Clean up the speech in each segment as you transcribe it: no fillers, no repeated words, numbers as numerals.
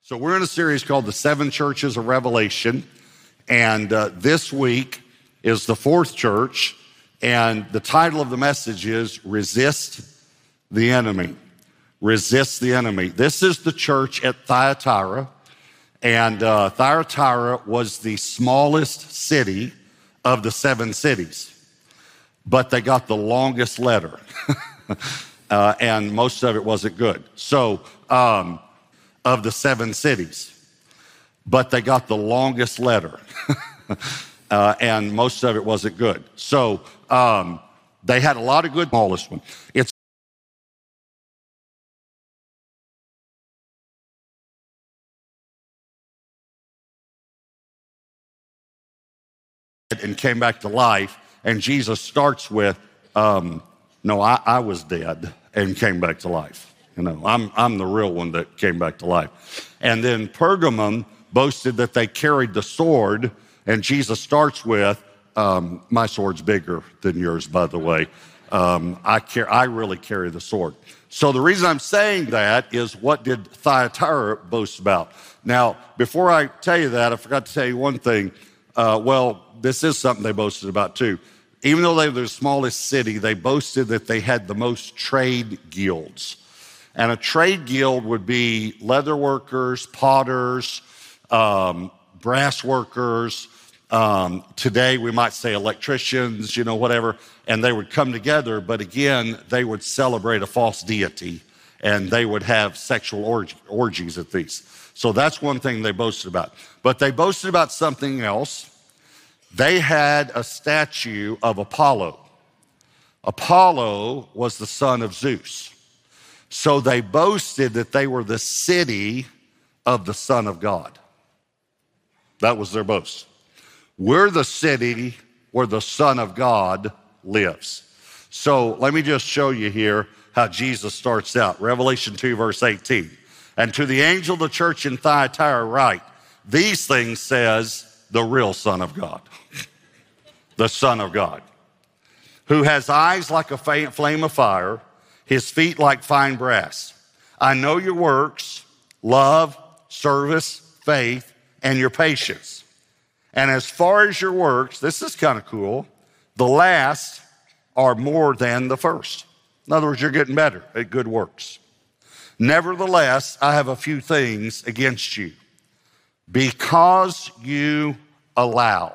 So we're in a series called The Seven Churches of Revelation, and this week is the fourth church, and the title of the message is Resist the Enemy. Resist the Enemy. This is the church at Thyatira, and Thyatira was the smallest city of the seven cities, but they got the longest letter, and most of it wasn't good. So, of the seven cities, but they got the longest letter, and most of it wasn't good. So they had a lot of good, smallest one. It's and came back to life, and Jesus starts with, no, I was dead and came back to life. You know, I'm the real one that came back to life. And then Pergamum boasted that they carried the sword, and Jesus starts with, my sword's bigger than yours, by the way. I really carry the sword. So the reason I'm saying that is, what did Thyatira boast about? Now, before I tell you that, I forgot to tell you one thing. This is something they boasted about too. Even though they were the smallest city, they boasted that they had the most trade guilds. And a trade guild would be leather workers, potters, brass workers. Today we might say electricians, whatever. And they would come together, but again, they would celebrate a false deity, and they would have sexual orgies at these. So that's one thing they boasted about. But they boasted about something else. They had a statue of Apollo. Apollo was the son of Zeus. So they boasted that they were the city of the Son of God. That was their boast. We're the city where the Son of God lives. So let me just show you here how Jesus starts out. Revelation 2, verse 18. And to the angel of the church in Thyatira write, these things says the real Son of God, the Son of God, who has eyes like a flame of fire, his feet like fine brass. I know your works, love, service, faith, and your patience. And as far as your works, this is kind of cool, the last are more than the first. In other words, you're getting better at good works. Nevertheless, I have a few things against you. Because you allow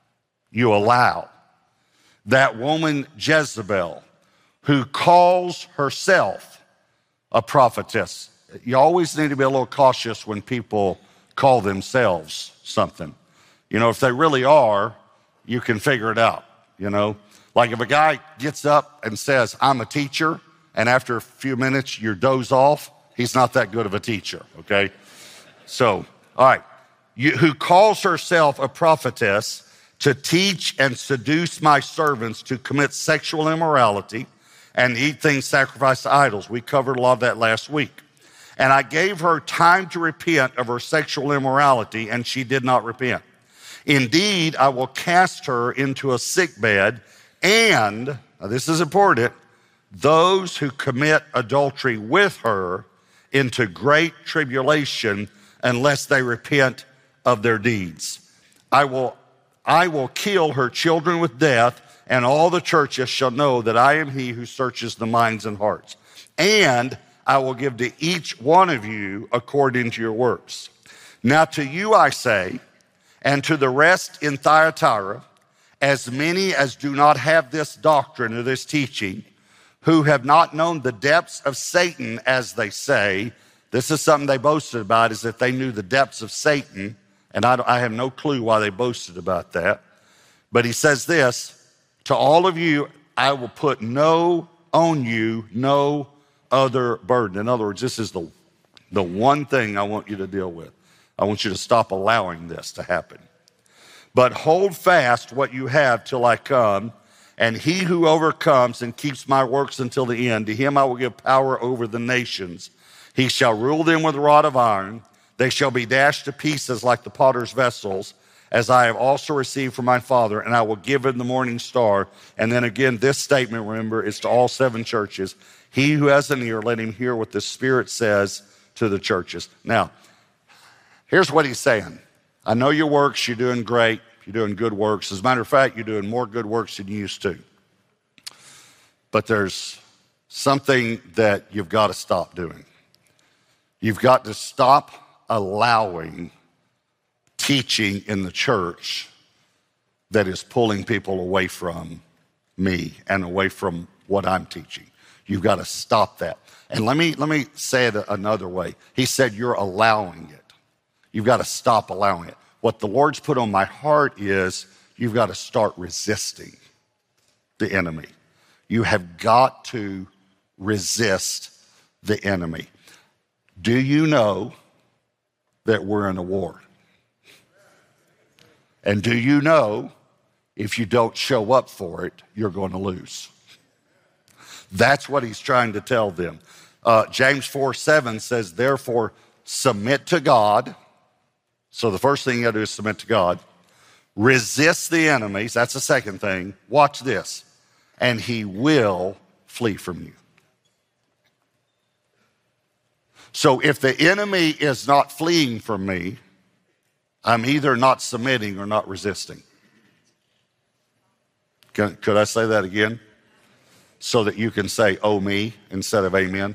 that woman Jezebel, who calls herself a prophetess. You always need to be a little cautious when people call themselves something. If they really are, you can figure it out, Like if a guy gets up and says, I'm a teacher, and after a few minutes you doze off, he's not that good of a teacher, okay? So, all right. Who calls herself a prophetess, to teach and seduce my servants to commit sexual immorality and eat things sacrificed to idols. We covered a lot of that last week. And I gave her time to repent of her sexual immorality, and she did not repent. Indeed, I will cast her into a sickbed, and, now this is important, those who commit adultery with her into great tribulation unless they repent of their deeds. I will kill her children with death, and all the churches shall know that I am he who searches the minds and hearts. And I will give to each one of you according to your works. Now to you I say, and to the rest in Thyatira, as many as do not have this doctrine or this teaching, who have not known the depths of Satan, as they say. This is something they boasted about, is that they knew the depths of Satan. And I have no clue why they boasted about that. But he says this, to all of you, I will put on you no other burden. In other words, this is the one thing I want you to deal with. I want you to stop allowing this to happen. But hold fast what you have till I come, and he who overcomes and keeps my works until the end, to him I will give power over the nations. He shall rule them with a rod of iron. They shall be dashed to pieces like the potter's vessels, as I have also received from my Father, and I will give him the morning star. And then again, this statement, remember, is to all seven churches. He who has an ear, let him hear what the Spirit says to the churches. Now, Here's what he's saying. I know your works, you're doing great, you're doing good works. As a matter of fact, you're doing more good works than you used to. But there's something that you've got to stop doing. You've got to stop allowing teaching in the church that is pulling people away from me and away from what I'm teaching. You've got to stop that. And let me say it another way. He said, you're allowing it. You've got to stop allowing it. What the Lord's put on my heart is you've got to start resisting the enemy. You have got to resist the enemy. Do you know that we're in a war? And do you know if you don't show up for it, you're going to lose? That's what he's trying to tell them. James 4:7 says, therefore, submit to God. So the first thing you got to do is submit to God. Resist the enemies. That's the second thing. Watch this. And he will flee from you. So if the enemy is not fleeing from me, I'm either not submitting or not resisting. Could I say that again? So that you can say, oh me, instead of amen.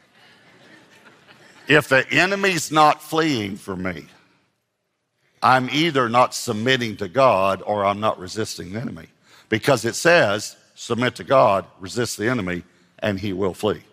If the enemy's not fleeing from me, I'm either not submitting to God or I'm not resisting the enemy. Because it says, submit to God, resist the enemy, and he will flee.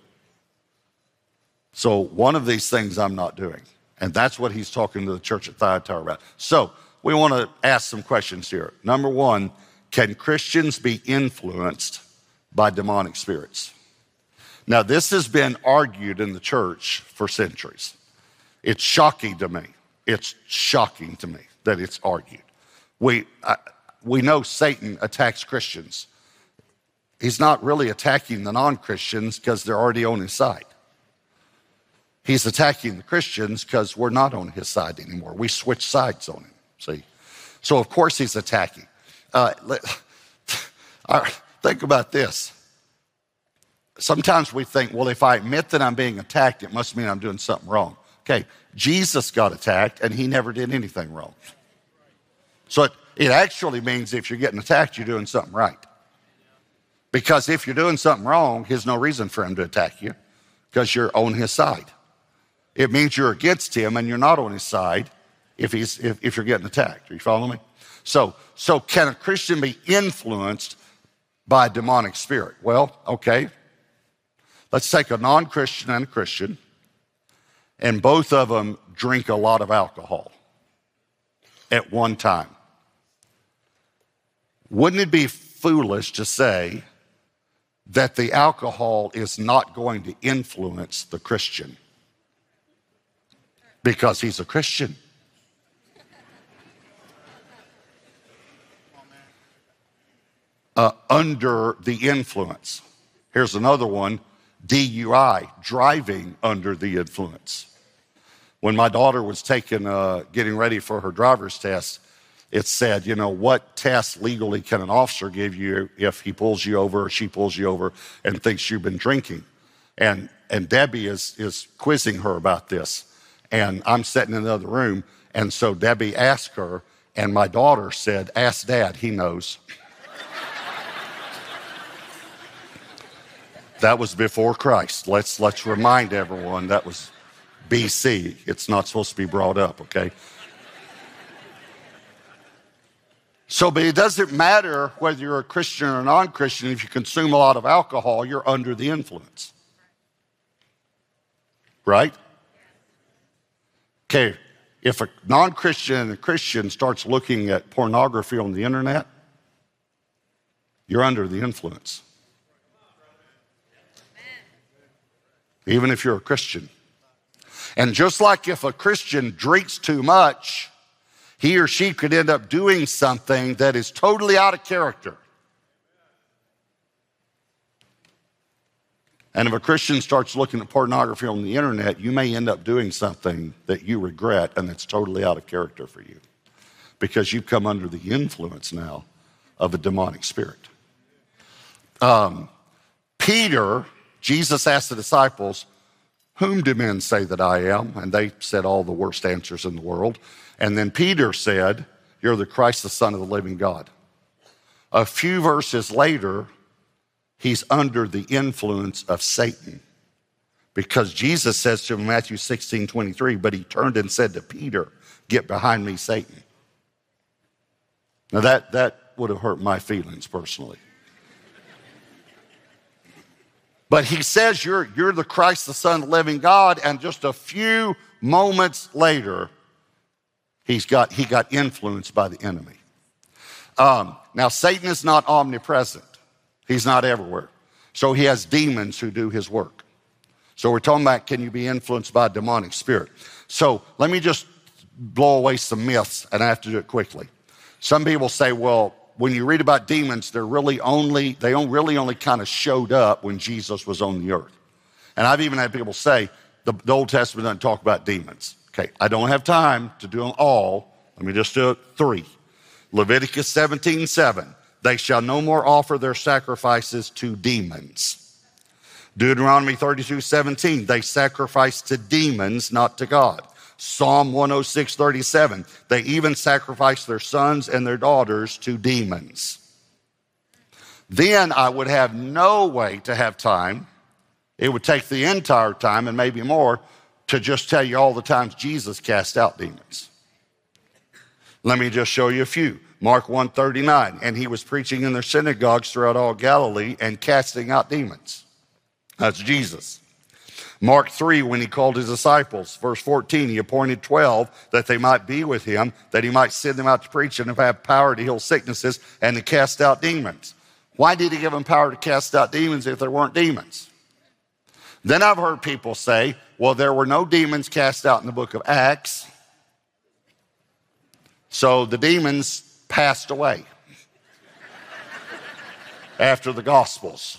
So one of these things I'm not doing. And that's what he's talking to the church at Thyatira about. So we want to ask some questions here. Number one, can Christians be influenced by demonic spirits? Now, this has been argued in the church for centuries. It's shocking to me. It's shocking to me that it's argued. We know Satan attacks Christians. He's not really attacking the non-Christians because they're already on his side. He's attacking the Christians because we're not on his side anymore. We switch sides on him, see? So, of course, he's attacking. Think about this. Sometimes we think, well, if I admit that I'm being attacked, it must mean I'm doing something wrong. Okay, Jesus got attacked, and he never did anything wrong. So it actually means if you're getting attacked, you're doing something right. Because if you're doing something wrong, there's no reason for him to attack you because you're on his side. It means you're against him and you're not on his side if you're getting attacked. Are you following me? So can a Christian be influenced by a demonic spirit? Well, okay. Let's take a non-Christian and a Christian, and both of them drink a lot of alcohol at one time. Wouldn't it be foolish to say that the alcohol is not going to influence the Christian because he's a Christian? Under the influence. Here's another one, DUI, driving under the influence. When my daughter was getting ready for her driver's test, it said, you know, what test legally can an officer give you if he pulls you over or she pulls you over and thinks you've been drinking? And Debbie is quizzing her about this. And I'm sitting in the other room. And so Debbie asked her, and my daughter said, ask Dad, he knows. That was before Christ. Let's remind everyone that was BC. It's not supposed to be brought up, okay? So, but it doesn't matter whether you're a Christian or a non-Christian. If you consume a lot of alcohol, you're under the influence. Right? Okay, if a non-Christian and a Christian starts looking at pornography on the internet, you're under the influence. Even if you're a Christian. And just like if a Christian drinks too much, he or she could end up doing something that is totally out of character. And if a Christian starts looking at pornography on the internet, you may end up doing something that you regret and it's totally out of character for you because you've come under the influence now of a demonic spirit. Peter, Jesus asked the disciples, whom do men say that I am? And they said all the worst answers in the world. And then Peter said, you're the Christ, the Son of the living God. A few verses later, he's under the influence of Satan. Because Jesus says to him in Matthew 16:23, but he turned and said to Peter, get behind me, Satan. Now that would have hurt my feelings personally. But he says, you're the Christ, the Son of the living God, and just a few moments later, he got influenced by the enemy. Now, Satan is not omnipresent. He's not everywhere. So he has demons who do his work. So we're talking about, can you be influenced by a demonic spirit? So let me just blow away some myths, and I have to do it quickly. Some people say, well, when you read about demons, they really only kind of showed up when Jesus was on the earth. And I've even had people say, the Old Testament doesn't talk about demons. Okay, I don't have time to do them all. Let me just do 3. Leviticus 17:7, they shall no more offer their sacrifices to demons. Deuteronomy 32:17, they sacrifice to demons, not to God. Psalm 106:37, they even sacrifice their sons and their daughters to demons. Then I would have no way to have time. It would take the entire time and maybe more to just tell you all the times Jesus cast out demons. Let me just show you a few. Mark 1:39, and he was preaching in their synagogues throughout all Galilee and casting out demons. That's Jesus. Mark 3, when he called his disciples, verse 14, he appointed 12 that they might be with him, that he might send them out to preach and have power to heal sicknesses and to cast out demons. Why did he give them power to cast out demons if there weren't demons? Then I've heard people say, well, there were no demons cast out in the book of Acts, so the demons passed away after the Gospels.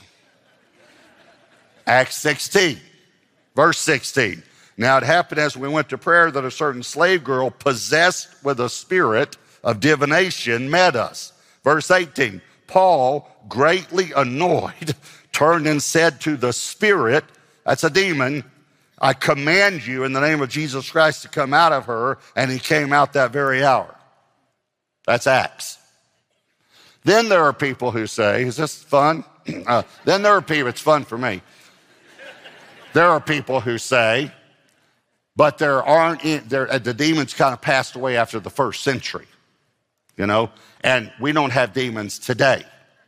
Acts 16. Verse 16, now it happened as we went to prayer that a certain slave girl possessed with a spirit of divination met us. Verse 18, Paul, greatly annoyed, turned and said to the spirit, that's a demon, I command you in the name of Jesus Christ to come out of her, and he came out that very hour. That's Acts. Then there are people who say, is this fun? Then there are people, it's fun for me. There are people who say, but the demons kind of passed away after the first century, and we don't have demons today.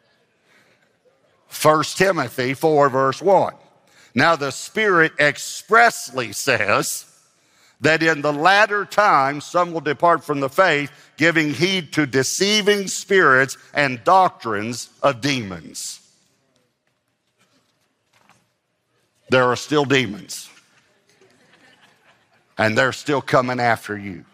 1 Timothy 4, verse 1. Now the Spirit expressly says that in the latter times some will depart from the faith, giving heed to deceiving spirits and doctrines of demons. There are still demons, and they're still coming after you.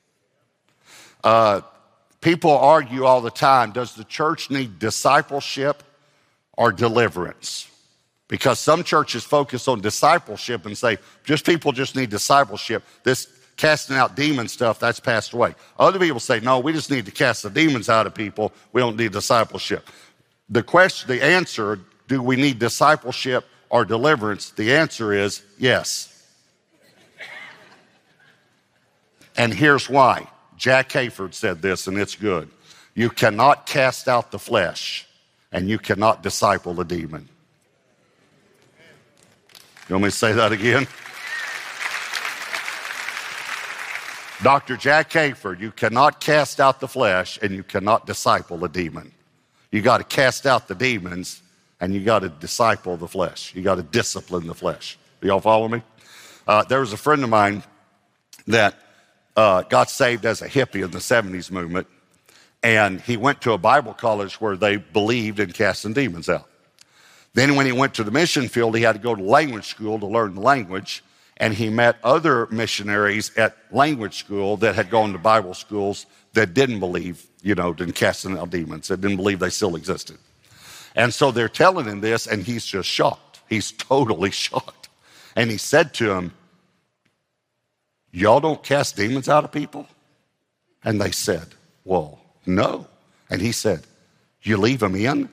People argue all the time, does the church need discipleship or deliverance? Because some churches focus on discipleship and say, people just need discipleship. This casting out demon stuff, that's passed away. Other people say, no, we just need to cast the demons out of people. We don't need discipleship. The answer, do we need discipleship or deliverance? The answer is yes. And here's why. Jack Hayford said this, and it's good. You cannot cast out the flesh, and you cannot disciple the demon. You want me to say that again? Dr. Jack Hayford, you cannot cast out the flesh, and you cannot disciple a demon. You got to cast out the demons, and you got to disciple the flesh. You got to discipline the flesh. Do y'all follow me? There was a friend of mine that got saved as a hippie in the 70s movement, and he went to a Bible college where they believed in casting demons out. Then when he went to the mission field, he had to go to language school to learn the language, and he met other missionaries at language school that had gone to Bible schools that didn't believe, in casting out demons, that didn't believe they still existed. And so they're telling him this, and he's just shocked. He's totally shocked. And he said to him, y'all don't cast demons out of people? And they said, well, no. And he said, you leave them in?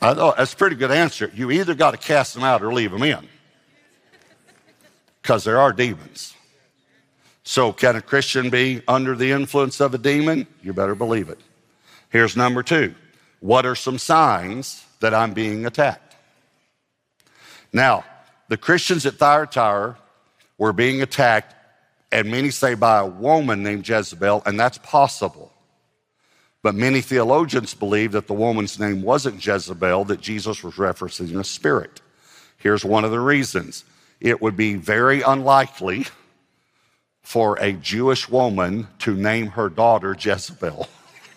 I thought that's a pretty good answer. You either got to cast them out or leave them in, because there are demons. So can a Christian be under the influence of a demon? You better believe it. Here's number 2. What are some signs that I'm being attacked? Now, the Christians at Thyatira were being attacked, and many say by a woman named Jezebel, and that's possible. But many theologians believe that the woman's name wasn't Jezebel, that Jesus was referencing a spirit. Here's one of the reasons. It would be very unlikely for a Jewish woman to name her daughter Jezebel.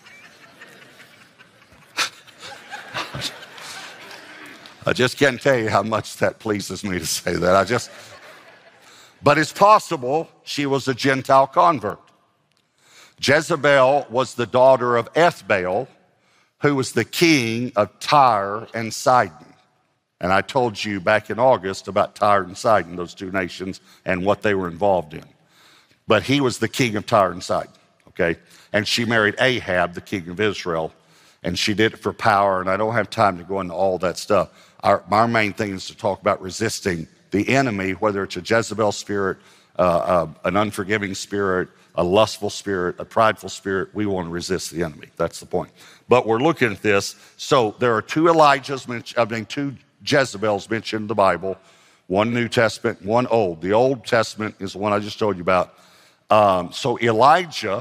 I just can't tell you how much that pleases me to say that. But it's possible she was a Gentile convert. Jezebel was the daughter of Ethbaal, who was the king of Tyre and Sidon. And I told you back in August about Tyre and Sidon, those two nations, and what they were involved in. But he was the king of Tyre and Sidon, okay? And she married Ahab, the king of Israel, and she did it for power, and I don't have time to go into all that stuff. Our main thing is to talk about resisting the enemy, whether it's a Jezebel spirit, an unforgiving spirit, a lustful spirit, a prideful spirit. We want to resist the enemy. That's the point. But we're looking at this. So there are two two Jezebels mentioned in the Bible, one New Testament, one Old. The Old Testament is the one I just told you about. So Elijah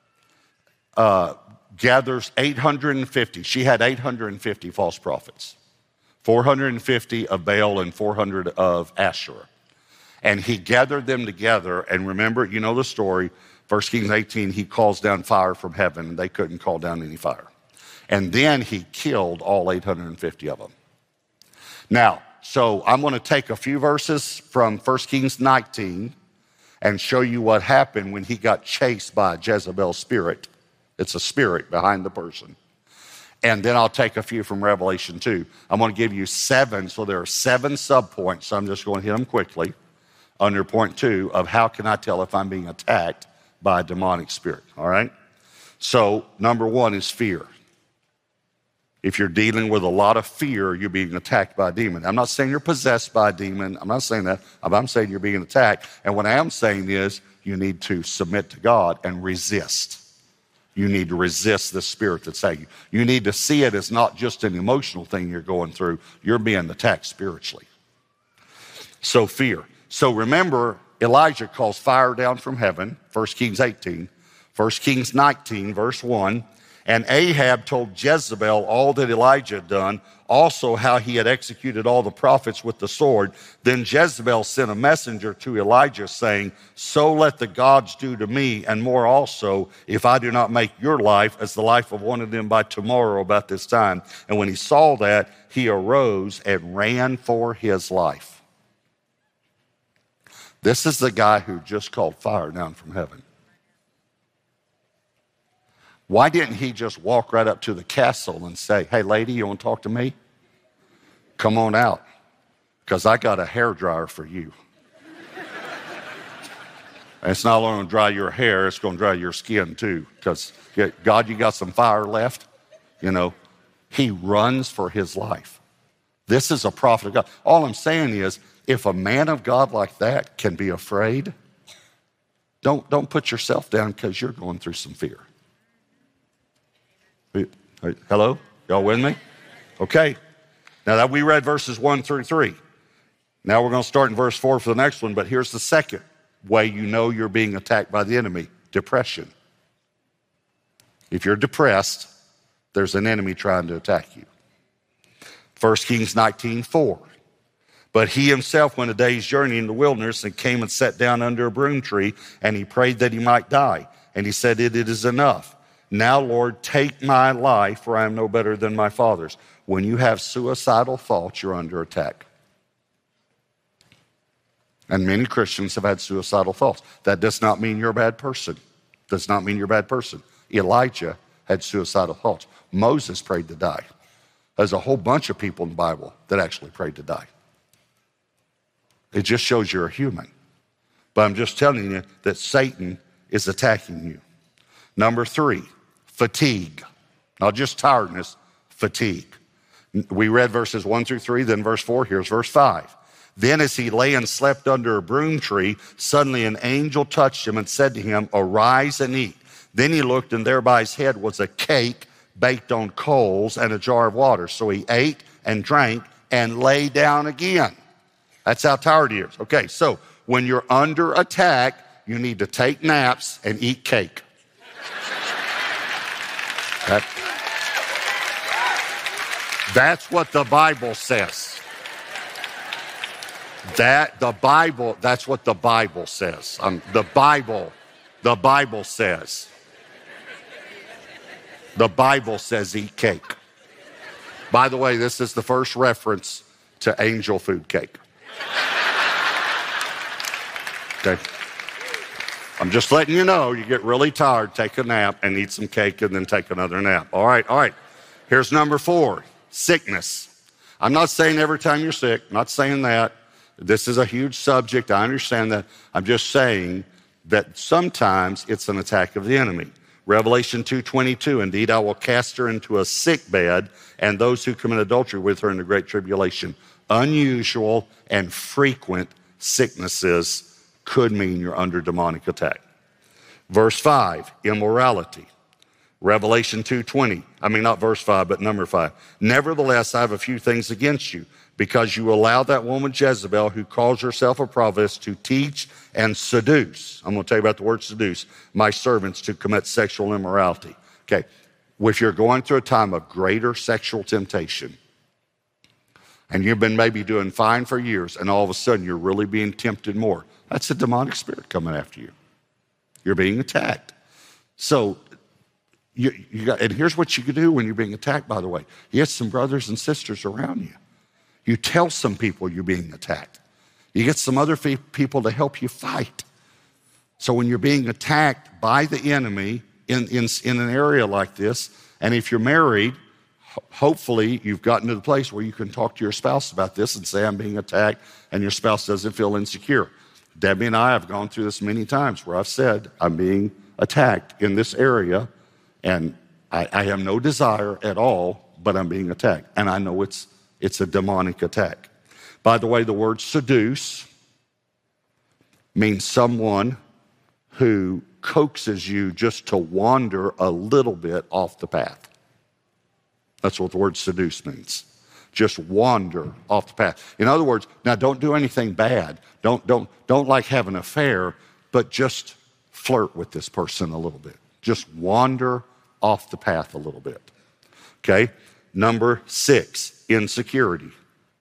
gathers 850. She had 850 false prophets, 450 of Baal and 400 of Asherah. And he gathered them together. And remember, you know the story, 1 Kings 18, he calls down fire from heaven, and they couldn't call down any fire. And then he killed all 850 of them. Now, so I'm going to take a few verses from 1 Kings 19 and show you what happened when he got chased by a Jezebel spirit. It's a spirit behind the person. And then I'll take a few from Revelation 2. I'm going to give you 7, so there are 7 subpoints. So I'm just going to hit them quickly under point 2 of how can I tell if I'm being attacked by a demonic spirit, all right? So number 1 is fear. If you're dealing with a lot of fear, you're being attacked by a demon. I'm not saying you're possessed by a demon. I'm not saying that. I'm saying you're being attacked. And what I am saying is you need to submit to God and resist. You need to resist the spirit that's at you. You need to see it as not just an emotional thing you're going through. You're being attacked spiritually. So fear. So remember, Elijah calls fire down from heaven, 1 Kings 18, 1 Kings 19, verse 1. And Ahab told Jezebel all that Elijah had done, also how he had executed all the prophets with the sword. Then Jezebel sent a messenger to Elijah saying, so let the gods do to me and more also, if I do not make your life as the life of one of them by tomorrow about this time. And when he saw that, he arose and ran for his life. This is the guy who just called fire down from heaven. Why didn't he just walk right up to the castle and say, hey, lady, you want to talk to me? Come on out, because I got a hairdryer for you. And it's not only going to dry your hair, it's going to dry your skin too, because God, you got some fire left? You know, he runs for his life. This is a prophet of God. All I'm saying is, if a man of God like that can be afraid, don't put yourself down because you're going through some fear. Hello? Y'all with me? Okay. Now that we read verses 1 through 3. Now we're going to start in verse 4 for the next one, but here's the second way you know you're being attacked by the enemy: depression. If you're depressed, there's an enemy trying to attack you. 1 Kings 19:4. But he himself went a day's journey in the wilderness and came and sat down under a broom tree, and he prayed that he might die. And he said, it is enough. Now, Lord, take my life, for I am no better than my fathers. When you have suicidal thoughts, you're under attack. And many Christians have had suicidal thoughts. That does not mean you're a bad person. Does not mean you're a bad person. Elijah had suicidal thoughts. Moses prayed to die. There's a whole bunch of people in the Bible that actually prayed to die. It just shows you're a human. But I'm just telling you that Satan is attacking you. Number 3, fatigue. Not just tiredness, fatigue. We read verses 1 through 3, then verse 4. Here's verse 5. Then as he lay and slept under a broom tree, suddenly an angel touched him and said to him, arise and eat. Then he looked, and there by his head was a cake baked on coals and a jar of water. So he ate and drank and lay down again. That's how tired he is. Okay, so when you're under attack, you need to take naps and eat cake. That's what the Bible says. That's what the Bible says. The Bible says. The Bible says eat cake. By the way, this is the first reference to angel food cake. Okay. I'm just letting you know, you get really tired, take a nap and eat some cake and then take another nap. All right. Here's number 4, sickness. I'm not saying every time you're sick, not saying that. This is a huge subject, I understand that. I'm just saying that sometimes it's an attack of the enemy. Revelation 2:22, indeed I will cast her into a sick bed and those who commit adultery with her in the great tribulation. Unusual and frequent sicknesses could mean you're under demonic attack. Verse 5, immorality. Revelation 2:20, not verse 5, but number 5. Nevertheless, I have a few things against you, because you allow that woman Jezebel, who calls herself a prophetess, to teach and seduce. I'm going to tell you about the word seduce. My servants to commit sexual immorality. Okay, if you're going through a time of greater sexual temptation, and you've been maybe doing fine for years, and all of a sudden you're really being tempted more, that's a demonic spirit coming after you. You're being attacked. So, and here's what you can do when you're being attacked, by the way. You get some brothers and sisters around you. You tell some people you're being attacked. You get some other people to help you fight. So when you're being attacked by the enemy in an area like this, and if you're married, hopefully you've gotten to the place where you can talk to your spouse about this and say, I'm being attacked, and your spouse doesn't feel insecure. Debbie and I have gone through this many times where I've said, I'm being attacked in this area, and I have no desire at all, but I'm being attacked. And I know it's a demonic attack. By the way, the word seduce means someone who coaxes you just to wander a little bit off the path. That's what the word seduce means. Just wander off the path. In other words, now don't do anything bad. Don't like have an affair, but just flirt with this person a little bit. Just wander off the path a little bit. Okay? Number 6, insecurity.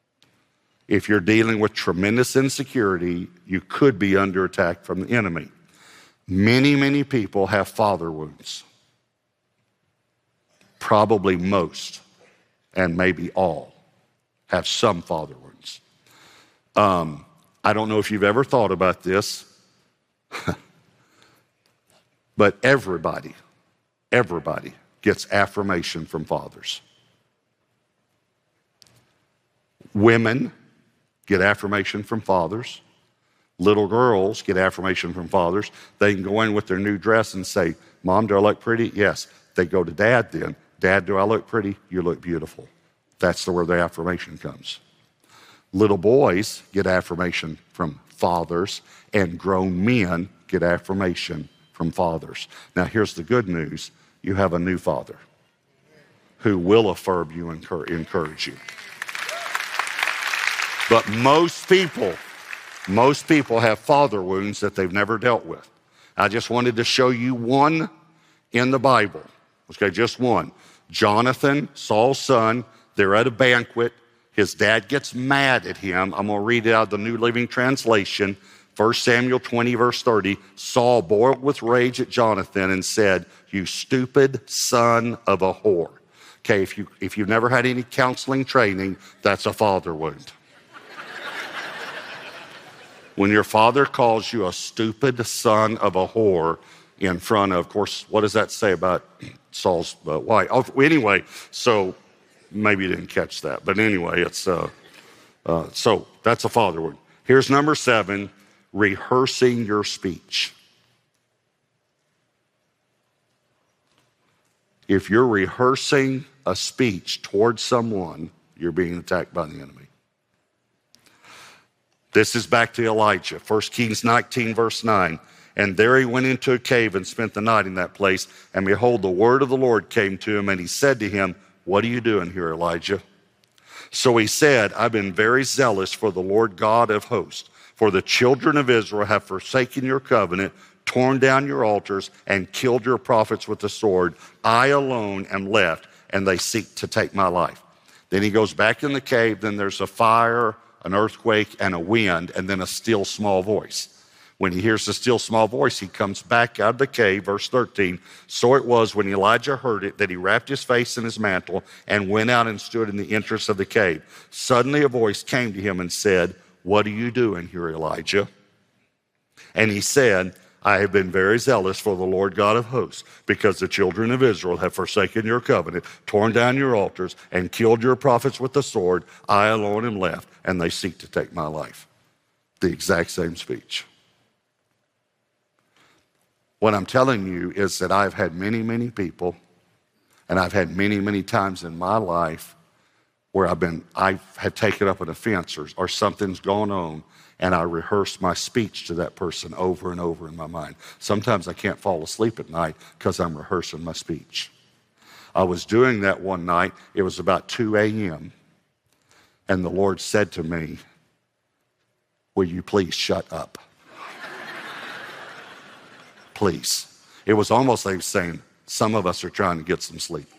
If you're dealing with tremendous insecurity, you could be under attack from the enemy. Many people have father wounds. Probably most, and maybe all, have some father wounds. I don't know if you've ever thought about this, but everybody gets affirmation from fathers. Women get affirmation from fathers. Little girls get affirmation from fathers. They can go in with their new dress and say, Mom, do I look pretty? Yes. They go to Dad then. Dad, do I look pretty? You look beautiful. That's where the affirmation comes. Little boys get affirmation from fathers, and grown men get affirmation from fathers. Now, here's the good news. You have a new father who will affirm you and encourage you. But most people have father wounds that they've never dealt with. I just wanted to show you one in the Bible. Okay, just one. Jonathan, Saul's son, they're at a banquet. His dad gets mad at him. I'm going to read it out of the New Living Translation. 1 Samuel 20, verse 30. Saul boiled with rage at Jonathan and said, you stupid son of a whore. Okay, if you've never had any counseling training, that's a father wound. When your father calls you a stupid son of a whore in front of course, what does that say about Saul's wife? Oh, anyway, so maybe you didn't catch that. But anyway, it's so that's a father wound. Here's number 7, rehearsing your speech. If you're rehearsing a speech towards someone you're being attacked by the enemy. This is back to Elijah, 1 Kings 19, verse 9. And there he went into a cave and spent the night in that place. And behold, the word of the Lord came to him, and he said to him, what are you doing here, Elijah? So he said, I've been very zealous for the Lord God of hosts, for the children of Israel have forsaken your covenant, torn down your altars, and killed your prophets with the sword. I alone am left, and they seek to take my life. Then he goes back in the cave. Then there's a fire, an earthquake, and a wind, and then a still small voice. When he hears the still small voice, he comes back out of the cave, verse 13. So it was when Elijah heard it that he wrapped his face in his mantle and went out and stood in the entrance of the cave. Suddenly a voice came to him and said, what are you doing here, Elijah? And he said, I have been very zealous for the Lord God of hosts, because the children of Israel have forsaken your covenant, torn down your altars, and killed your prophets with the sword. I alone am left, and they seek to take my life. The exact same speech. What I'm telling you is that I've had many, many people, and I've had many, many times in my life where I've had taken up an offense or something's gone on, and I rehearse my speech to that person over and over in my mind. Sometimes I can't fall asleep at night because I'm rehearsing my speech. I was doing that one night. It was about 2 a.m., and the Lord said to me, will you please shut up? Please. It was almost like saying, some of us are trying to get some sleep.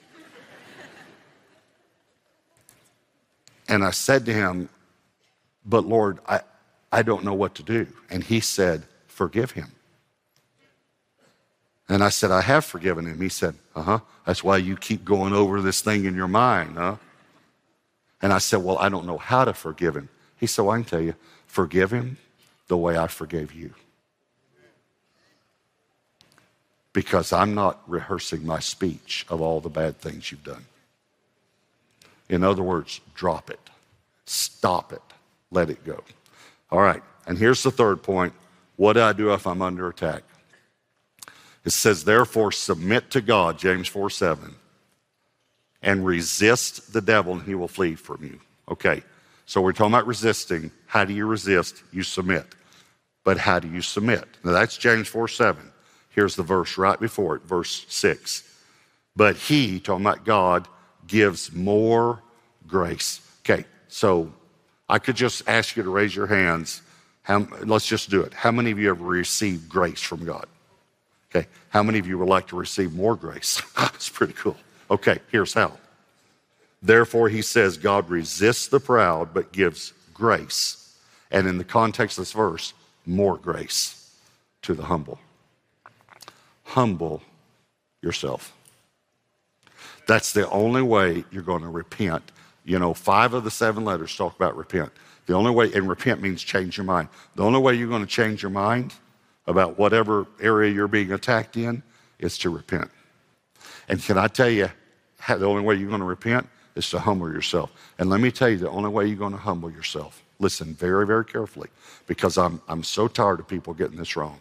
And I said to him, but Lord, I don't know what to do. And he said, forgive him. And I said, I have forgiven him. He said, that's why you keep going over this thing in your mind, huh? And I said, well, I don't know how to forgive him. He said, well, I can tell you, forgive him the way I forgave you. Because I'm not rehearsing my speech of all the bad things you've done. In other words, drop it. Stop it. Let it go. All right, and here's the third point. What do I do if I'm under attack? It says, therefore, submit to God, James 4:7, and resist the devil, and he will flee from you. Okay, so we're talking about resisting. How do you resist? You submit. But how do you submit? Now, that's James 4:7. Here's the verse right before it, verse 6. But he, talking about God, gives more grace. Okay, so I could just ask you to raise your hands. Let's just do it. How many of you have received grace from God? Okay, how many of you would like to receive more grace? That's pretty cool. Okay, here's how. Therefore, he says, God resists the proud, but gives grace. And in the context of this verse, more grace to the humble. Humble yourself. That's the only way you're going to repent. You know, 5 of the 7 letters talk about repent. The only way, and repent means change your mind. The only way you're going to change your mind about whatever area you're being attacked in is to repent. And can I tell you, the only way you're going to repent is to humble yourself. And let me tell you, the only way you're going to humble yourself, listen very, very carefully, because I'm so tired of people getting this wrong.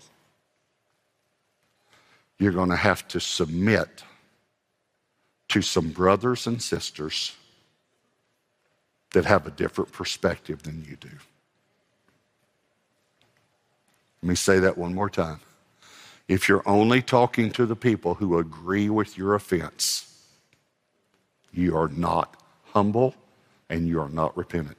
You're going to have to submit to some brothers and sisters that have a different perspective than you do. Let me say that one more time. If you're only talking to the people who agree with your offense, you are not humble and you are not repentant.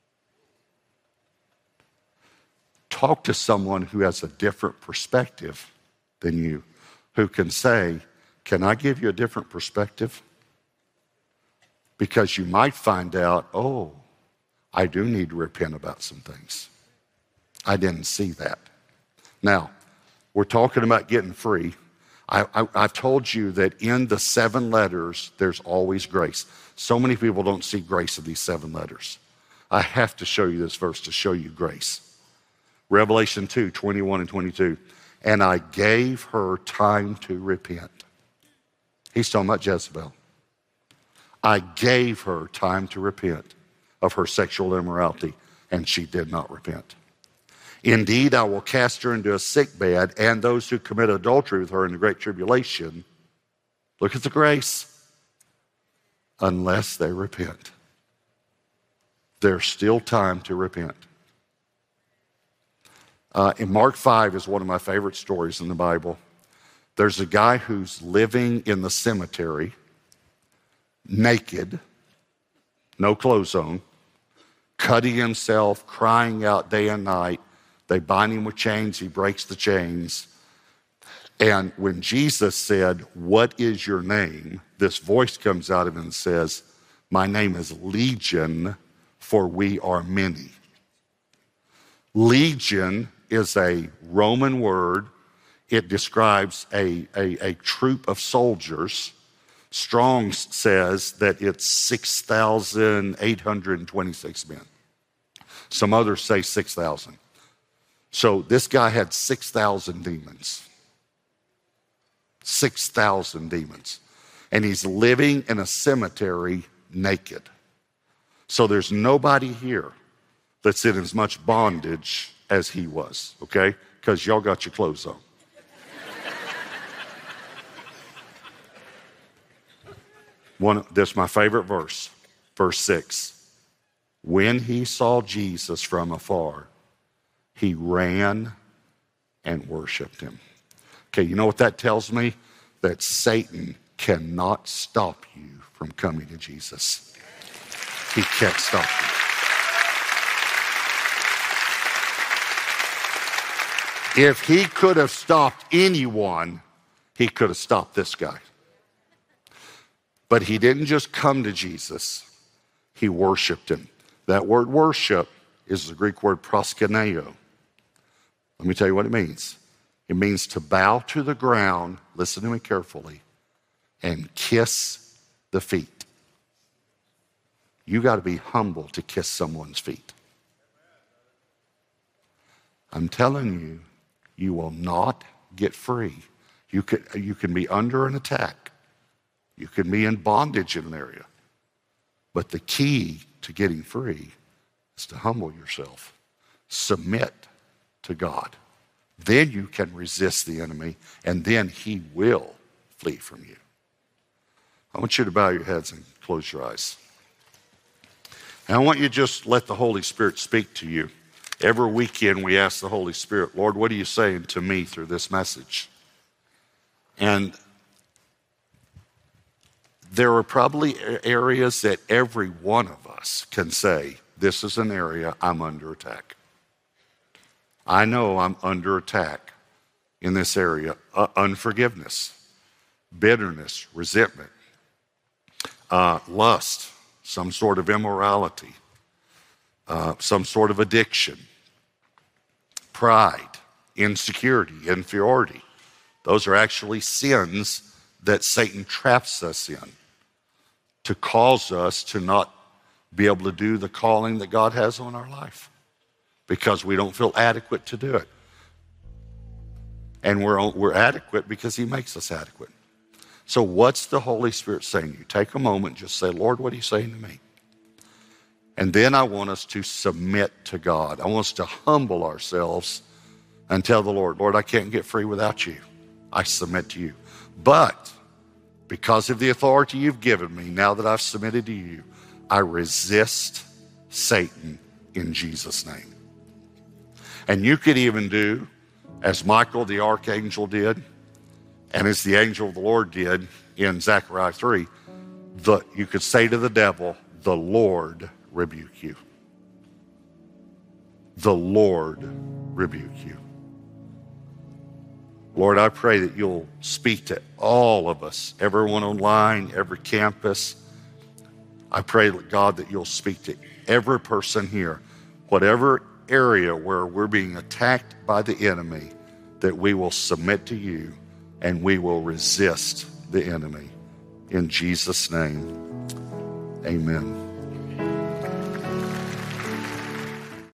Talk to someone who has a different perspective than you, who can say, can I give you a different perspective? Because you might find out, oh, I do need to repent about some things. I didn't see that. Now, we're talking about getting free. I've told you that in the 7 letters, there's always grace. So many people don't see grace in these 7 letters. I have to show you this verse to show you grace. Revelation 2:21 and 22. And I gave her time to repent. He's talking about Jezebel. I gave her time to repent of her sexual immorality, and she did not repent. Indeed, I will cast her into a sickbed, and those who commit adultery with her in the great tribulation. Look at the grace. Unless they repent. There's still time to repent. In Mark 5 is one of my favorite stories in the Bible. There's a guy who's living in the cemetery, naked, no clothes on, cutting himself, crying out day and night. They bind him with chains. He breaks the chains. And when Jesus said, "What is your name?" this voice comes out of him and says, "My name is Legion, for we are many." Legion is a Roman word. It describes a troop of soldiers. Strong's says that it's 6,826 men. Some others say 6,000. So this guy had 6,000 demons. 6,000 demons. And he's living in a cemetery naked. So there's nobody here that's in as much bondage as he was, okay? Because y'all got your clothes on. This is my favorite verse, verse 6. When he saw Jesus from afar, he ran and worshiped him. Okay, you know what that tells me? That Satan cannot stop you from coming to Jesus. He can't stop you. If he could have stopped anyone, he could have stopped this guy. But he didn't just come to Jesus, he worshiped him. That word worship is the Greek word proskuneo. Let me tell you what it means. It means to bow to the ground, listen to me carefully, and kiss the feet. You got to be humble to kiss someone's feet. I'm telling you, you will not get free. You can be under an attack. You can be in bondage in an area. But the key to getting free is to humble yourself. Submit to God. Then you can resist the enemy, and then he will flee from you. I want you to bow your heads and close your eyes. And I want you to just let the Holy Spirit speak to you. Every weekend we ask the Holy Spirit, Lord, what are you saying to me through this message? And there are probably areas that every one of us can say, this is an area I'm under attack. I know I'm under attack in this area. Unforgiveness, bitterness, resentment, lust, some sort of immorality, some sort of addiction, pride, insecurity, inferiority. Those are actually sins that Satan traps us in to cause us to not be able to do the calling that God has on our life because we don't feel adequate to do it. And we're adequate because he makes us adequate. So what's the Holy Spirit saying to you? Take a moment, just say, Lord, what are you saying to me? And then I want us to submit to God. I want us to humble ourselves and tell the Lord, Lord, I can't get free without you. I submit to you. But because of the authority you've given me, now that I've submitted to you, I resist Satan in Jesus' name. And you could even do as Michael the archangel did, and as the angel of the Lord did in Zechariah 3, you could say to the devil, the Lord rebuke you. The Lord rebuke you. Lord, I pray that you'll speak to all of us, everyone online, every campus. I pray, God, that you'll speak to every person here, whatever area where we're being attacked by the enemy, that we will submit to you and we will resist the enemy. In Jesus' name, amen.